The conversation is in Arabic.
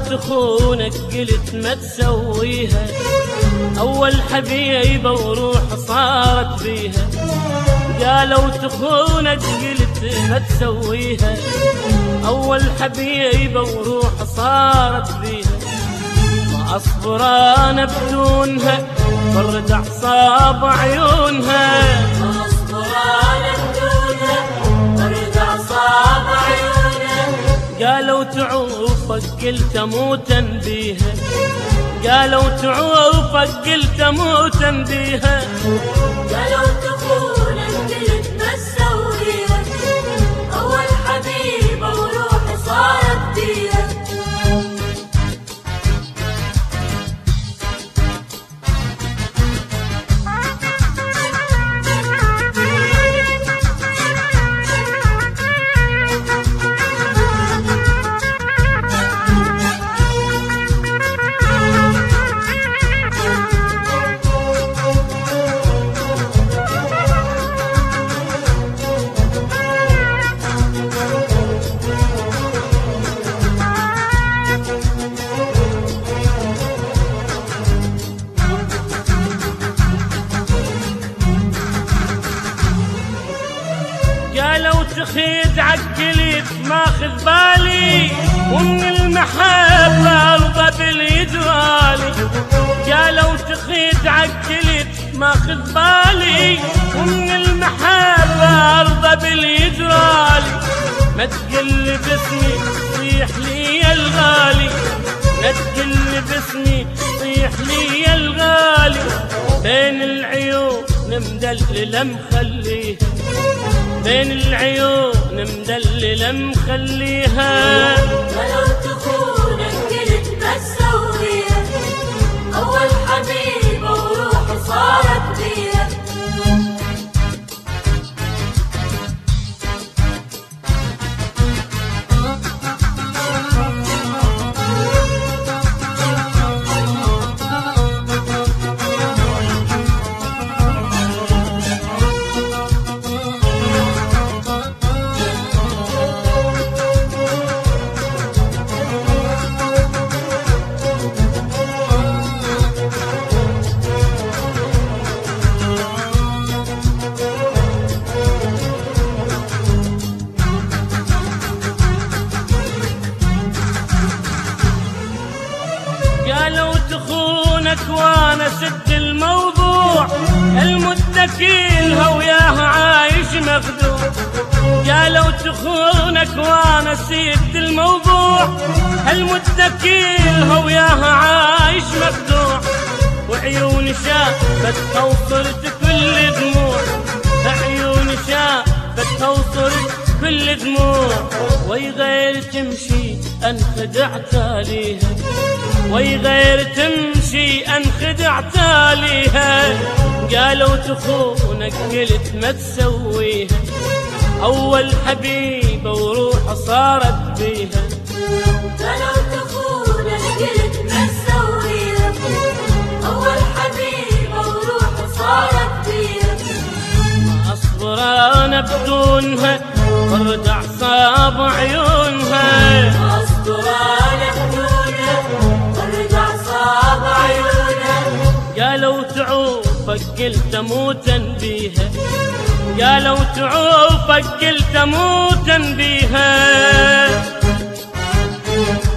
تخونك قلت ما تسويها، أول حبيبة وروح صارت بيها. قالوا تخونك قلت ما تسويها، أول حبيبة وروح صارت بيها. ما أصبر أنا بدونها برد أعصاب عيونها، ما أصبر أنا بدونها برد أعصاب عيونها. قالوا تعوفك قلت أموتا بيها، قالوا تعوفك قلت أموتا بيها. قالوا تخونك قلت ما تسويها، أول حبيبة وروحي صارت بيها. قالوا تخيد عقلت ماخذ بالي، ومن المحبة ارضى باليدوالي. قالوا تخيد عقلت ماخذ بالي، ومن المحبة ارضى باليدوالي. ما تقل باسمي صيح لي يا الغالي، ما تقل باسمي صيح لي يا الغالي. بين العيون مدللة مخليها، بين العيون مدللة مخليها. قالوا تخونك قلت ما تسويها، أول حبيبة وروحي صارت بيها. قالوا تخونك وانا سد الموضوع، المتكلها وياها عايش مخدوع. قالوا تخونك وانا سد الموضوع، المتكلها وياها عايش مخدوع. وعيوني شافتها وصرت كل دموع، عيوني شافتها وصرت كل دموع. ويغير تمشي انخدعت عليها، ويغير تمشي انخدعت عليها. قالوا تخونك قلت ما تسويها، أول حبيبة وروح صارت بيها. قالوا تخونك قلت ما تسويها، أول حبيبة وروحي صارت بيها. ما أصبر أنا بدونها برد أعصاب عيونها، ما أصبر أنا بدونها برد أعصاب عيونها. قالوا تعوفك قلت أموتا بيها، قالوا تعوفك قلت أموتا بيها.